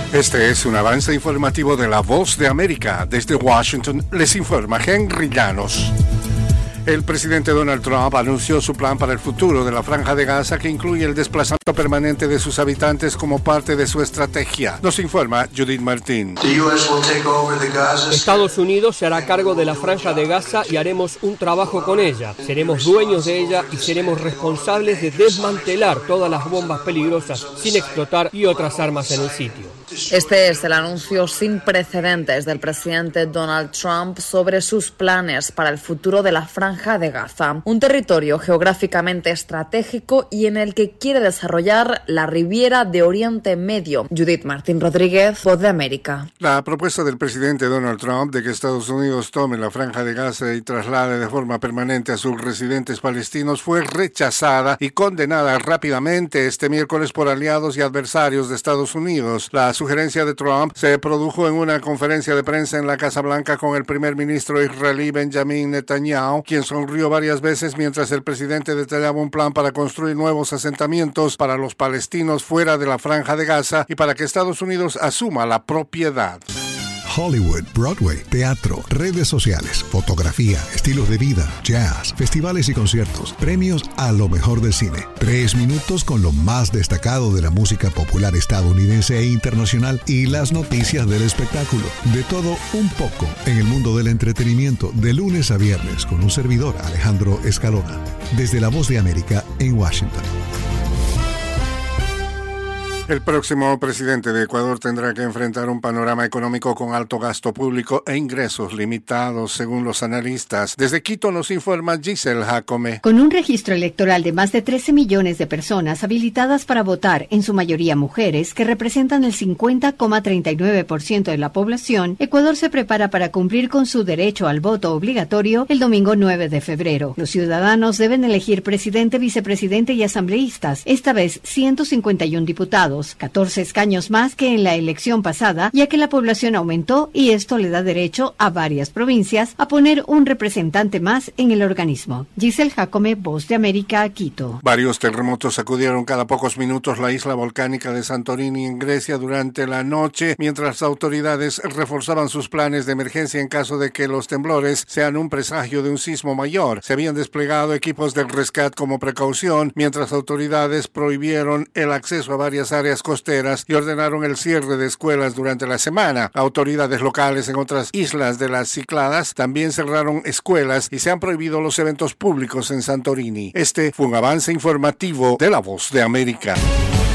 Este es un avance informativo de La Voz de América. Desde Washington les informa Henry Llanos. El presidente Donald Trump anunció su plan para el futuro de la Franja de Gaza, que incluye el desplazamiento permanente de sus habitantes como parte de su estrategia. Nos informa Judith Martín. Estados Unidos se hará cargo de la Franja de Gaza y haremos un trabajo con ella. Seremos dueños de ella y seremos responsables de desmantelar todas las bombas peligrosas sin explotar y otras armas en el sitio. Este es el anuncio sin precedentes del presidente Donald Trump sobre sus planes para el futuro de la Franja de Gaza, un territorio geográficamente estratégico y en el que quiere desarrollar la Riviera de Oriente Medio. Judith Martín Rodríguez, Voz de América. La propuesta del presidente Donald Trump de que Estados Unidos tome la Franja de Gaza y traslade de forma permanente a sus residentes palestinos fue rechazada y condenada rápidamente este miércoles por aliados y adversarios de Estados Unidos. La sugerencia de Trump se produjo en una conferencia de prensa en la Casa Blanca con el primer ministro israelí Benjamin Netanyahu, quien sonrió varias veces mientras el presidente detallaba un plan para construir nuevos asentamientos para los palestinos fuera de la Franja de Gaza y para que Estados Unidos asuma la propiedad. Hollywood, Broadway, teatro, redes sociales, fotografía, estilos de vida, jazz, festivales y conciertos, premios a lo mejor del cine. 3 minutos con lo más destacado de la música popular estadounidense e internacional y las noticias del espectáculo. De todo un poco en el mundo del entretenimiento, de lunes a viernes con un servidor, Alejandro Escalona, desde La Voz de América en Washington. El próximo presidente de Ecuador tendrá que enfrentar un panorama económico con alto gasto público e ingresos limitados, según los analistas. Desde Quito nos informa Giselle Jacome. Con un registro electoral de más de 13 millones de personas habilitadas para votar, en su mayoría mujeres, que representan el 50,39% de la población, Ecuador se prepara para cumplir con su derecho al voto obligatorio el domingo 9 de febrero. Los ciudadanos deben elegir presidente, vicepresidente y asambleístas, esta vez 151 diputados. 14 escaños más que en la elección pasada, ya que la población aumentó y esto le da derecho a varias provincias a poner un representante más en el organismo. Giselle Jacome, Voz de América, Quito. Varios terremotos sacudieron cada pocos minutos la isla volcánica de Santorini en Grecia durante la noche, mientras las autoridades reforzaban sus planes de emergencia en caso de que los temblores sean un presagio de un sismo mayor. Se habían desplegado equipos de rescate como precaución, mientras autoridades prohibieron el acceso a varias áreas costeras y ordenaron el cierre de escuelas durante la semana. Autoridades locales en otras islas de las Cícladas también cerraron escuelas y se han prohibido los eventos públicos en Santorini. Este fue un avance informativo de La Voz de América.